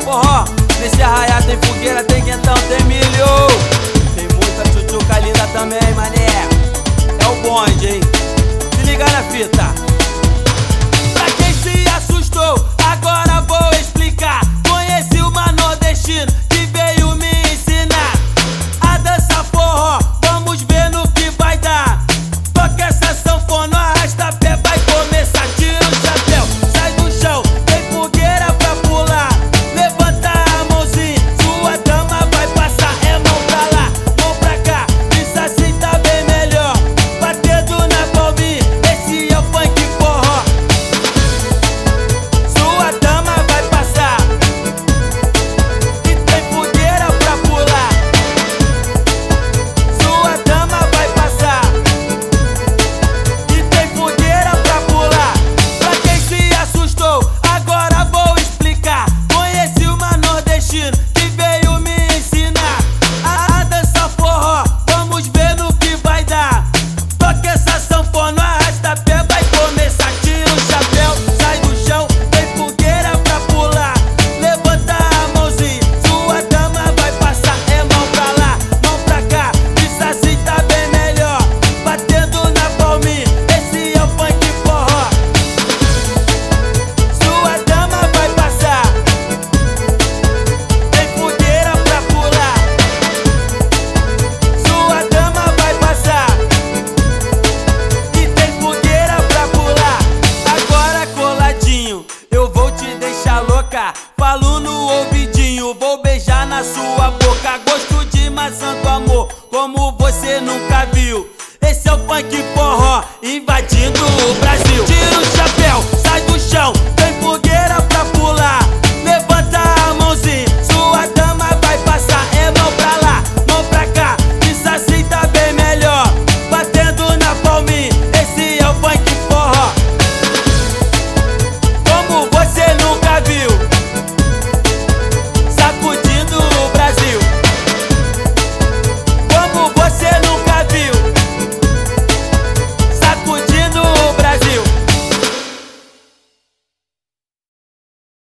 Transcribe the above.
forró. Nesse arraiá tem fogueira, tem quentão, tem milho. Tem muita tchutchuca linda também, mané. É o bonde, hein? Se liga na fita. Pra quem se assustou, agora vou explicar. Conheci uma nordestina que veio me ensinar a dançar forró, vamos ver no que vai dar. Toca essa sanfona, arrasta pé, vai começar. Tira o chapéu, sai do chão, tem fogueira pra pular. Levanta a mãozinha, sua dama vai passar. É mão pra lá, mão pra cá, isso assim tá bem melhor. Batendo na palminha, esse é o funk forró. Sua dama vai passar e tem fogueira pra pular. Sua dama vai passar e tem fogueira pra pular. Pra quem se assustou, agora vou explicar. Conheci uma nordestina que veio me ensinar a dançar forró, vamos ver no que vai dar. Toca essa sanfona, arrasta pé, vai começar. Tira o chapéu, sai do chão, tem fogueira pra pular. Levanta a mãozinha, sua dama vai passar. É mão pra lá, mão pra cá, isso assim tá bem melhor. Batendo na palminha, esse é o funk forró. Sua dama vai passar, tem fogueira pra pular. Sua dama vai passar e tem fogueira pra pular. Agora coladinho, eu vou te deixar louca. Falo no ouvidinho, vou beijar na sua boca. Gosto de maçã do amor, como você nunca viu. Esse é o funk forró, invadindo o Brasil. Tira o